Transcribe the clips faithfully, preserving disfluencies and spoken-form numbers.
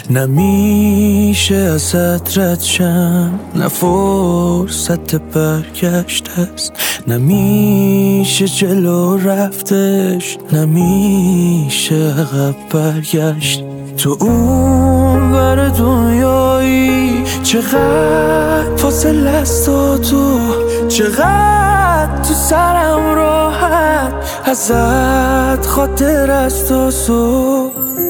نمیشه ازت رد شم، نه فرصت برگشت است، نمیشه جلو رفتش، نمیشه عقب برگشت. تو اون ور دنیایی چقدر فاصله است و تو چقدر تو سرم راحت، ازت خاطر است و سو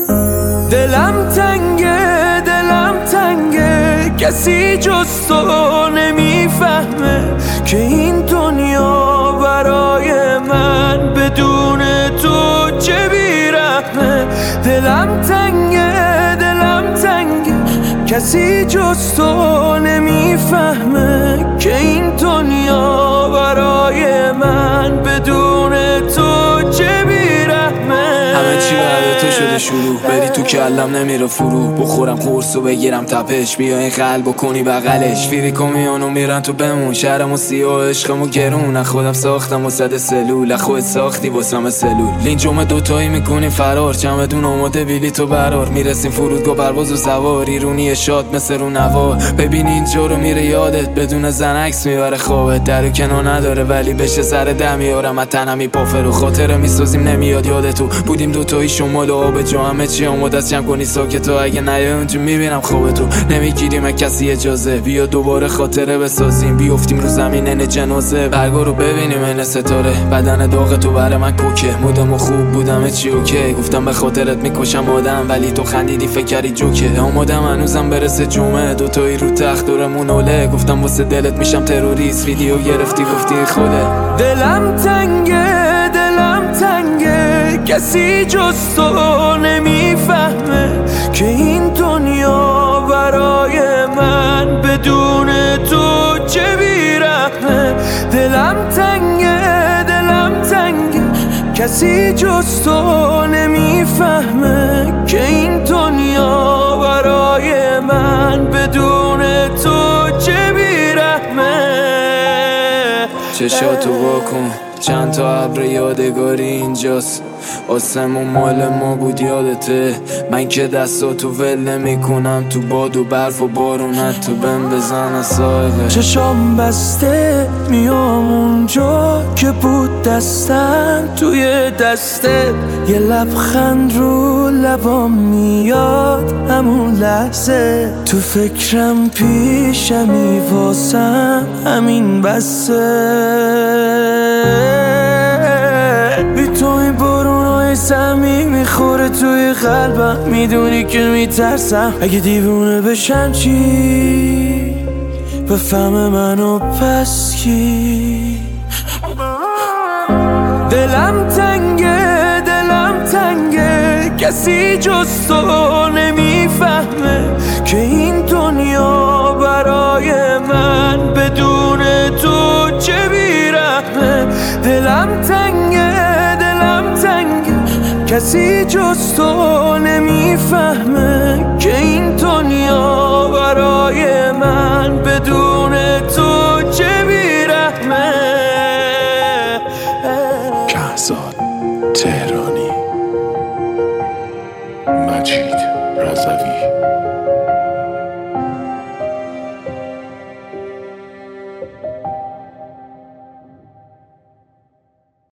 دلم تنگه، دلم تنگه، کسی جز تو نمیفهمه که این دنیا برای من بدون تو چه بیرحمه. دلم تنگه، دلم تنگه، کسی جز تو نمیفهمه که این دنیا برای من بدون تو چه بیرحمه. همه چی بعد تو شده شروع، بری تو کلم نمیره فرو، بخورم قرص و بگیرم تپش، بیا این قلب و کنی بغلش. فیری کمیونو میرن تو بمون، شهرمو سیاه عشقمو گرون، خودم ساختم و صد سلول، خود ساختی واسم سلول. لینجوم دوتایی میکنیم فرار، چمدون آماده بیلی تو برار، میرسیم فرودگاه پرواز و سوار، ایرونی شاد مثل رو نوار. ببین اینجا رو میره یادت، بدون زن عکس میبره خوابت، در و کنار نداره ولی بشه سر ده میارم از تن همی پافر و خاطره میسازیم نمیاد یادتو. بودیم دوتایی شمال و آب جا، همه چی آماده است، جمع کنی ساکتو، اگه نیای اونجا میبینم خوابتو. نمیگیریم کسی اجازه، بیا دوباره خاطره بسازیم، بیافتیم رو زمین این جنازه، برگا رو ببینیم این ستاره. بدن داغ تو برای من کوکه، مودم و خوب بودم چی اوکی، گفتم به خاطرت میکشم آدم ولی تو خندیدی فکر کردی جوکه. آمادم هنوزم برسه جمعه، دوتایی رو تخت دورمون اوله، گفتم واسه دلت میشم تروریست، ویدیو گرفتی گفتی خوده. دلم تنگه، دلم تنگه، کسی جز تو نمیفهمه که این دنیا برای من بدون تو چه بیرحمه. دلم تنگه، دلم تنگه، کسی جز تو نمیفهمه که این دنیا برای من بدون تو چه بیرحمه. چشاتو واکن، چند تا ابر یادگاری اینجاست، آسمون مال ما بود یادته، من که دستاتو ول نمی کنم، تو باد و برف و بارونت تو بهم بزن سایقه. چشام بسته میام اونجا که بود دستم توی دسته، یه لبخند رو لبام میاد همون لحظه، تو فکرم پیشمی واسم همین بسه. بی تو این بارونای سمی میخوره توی قلبم، میدونی که میترسم اگه دیوونه بشم چی بفهم منو پس کی. دلم تنگه، دلم تنگه، کسی جز تو نمیفهمه که این دنیا برای من بدون تو چه بیرحمه. دلم تنگه، دلم تنگه، کسی جز تو نمیفهمه که این دنیا برای من بدون تو چه بیرحمه. کهزاد تهرانی، مجید رضوی.